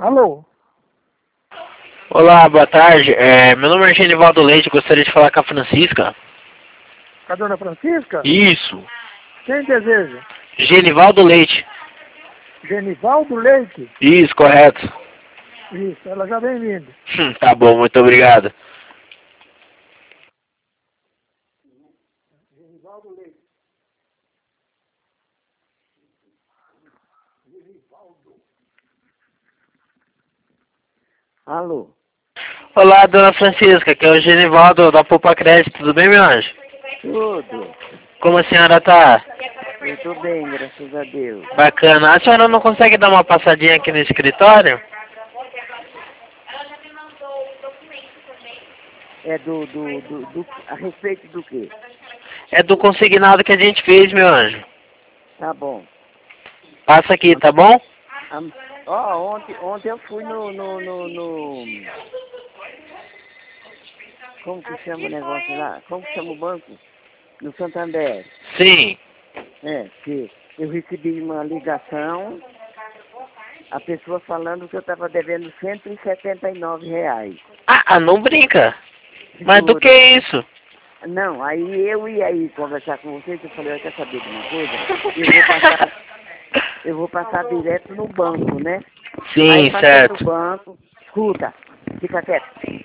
Alô? Olá, boa tarde. Meu nome é Genivaldo Leite, gostaria de falar com a Francisca. Com a dona Francisca? Isso. Quem deseja? Genivaldo Leite. Genivaldo Leite? Isso, correto. Isso, ela já vem vindo. Tá bom, muito obrigado. Genivaldo Leite. Alô? Olá, dona Francisca, que é o Genivaldo da Poupa Crédito, tudo bem, meu anjo? Tudo. Como a senhora tá? Eu tô bem, graças a Deus. Bacana. A senhora não consegue dar uma passadinha aqui no escritório? É a respeito do quê? É do consignado que a gente fez, meu anjo. Tá bom. Passa aqui, tá bom? Ontem eu fui no... Como que chama o negócio lá? Como que chama o banco? No Santander. Sim. Que eu recebi uma ligação, a pessoa falando que eu estava devendo R$ 179. Não brinca. Mas do que isso? Não, aí eu ia aí conversar com vocês, eu falei, quer saber de uma coisa? Eu vou passar direto no banco, né? Sim, Aí passei certo. no banco, escuta, fica quieto.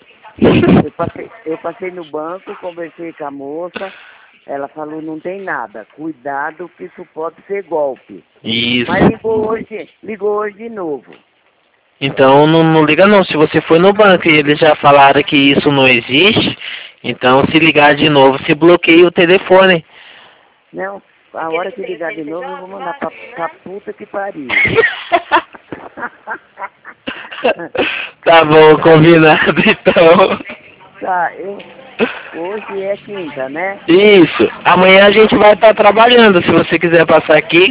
Eu passei no banco, conversei com a moça, ela falou, não tem nada, cuidado que isso pode ser golpe. Isso. Mas ligou hoje de novo. Então não liga não, se você foi no banco e eles já falaram que isso não existe, então se ligar de novo, se bloqueia o telefone. Não, a hora que ligar de novo eu vou mandar pra puta que pariu. Tá bom, combinado então. Tá, hoje é quinta, né? Isso, amanhã a gente vai estar trabalhando, se você quiser passar aqui.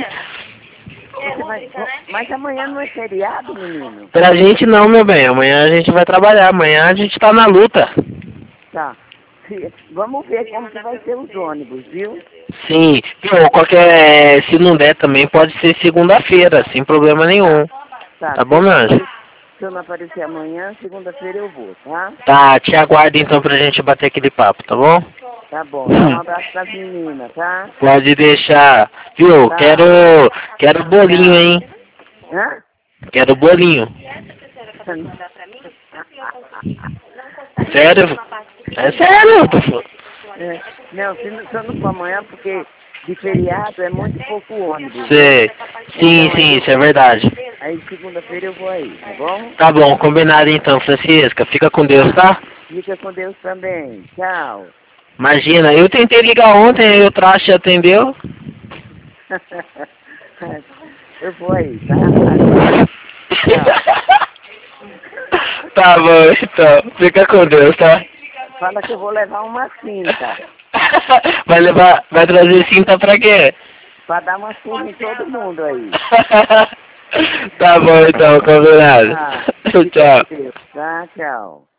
Mas amanhã não é feriado, menino? Pra gente não, meu bem, amanhã a gente vai trabalhar, amanhã a gente tá na luta. Tá. Vamos ver como que vai ser os ônibus, viu? Sim, se não der também pode ser segunda-feira, sem problema nenhum. Tá bom, meu anjo? Se eu não aparecer amanhã, segunda-feira eu vou, tá? Tá, te aguardo então pra gente bater aquele papo, tá bom? Tá bom, dá um abraço pras meninas, tá? Pode deixar. Viu? Tá. Quero bolinho, hein? Hã? Quero bolinho. Sério? É sério, tô falando. Não, se eu não for amanhã, porque de feriado é muito pouco ônibus. Sei. Sim, isso é verdade. Aí segunda-feira eu vou aí, tá bom? Tá bom, combinado então, Francisca. Fica com Deus, tá? Fica com Deus também. Tchau. Imagina, eu tentei ligar ontem, aí o traste atendeu. Eu vou aí, tá? Tá bom, então. Fica com Deus, tá? Fala que eu vou levar uma cinta. Vai trazer cinta pra quê? Pra dar uma surra em todo mundo aí. Tá bom então, combinado. Tá. Tchau. Tá, tchau.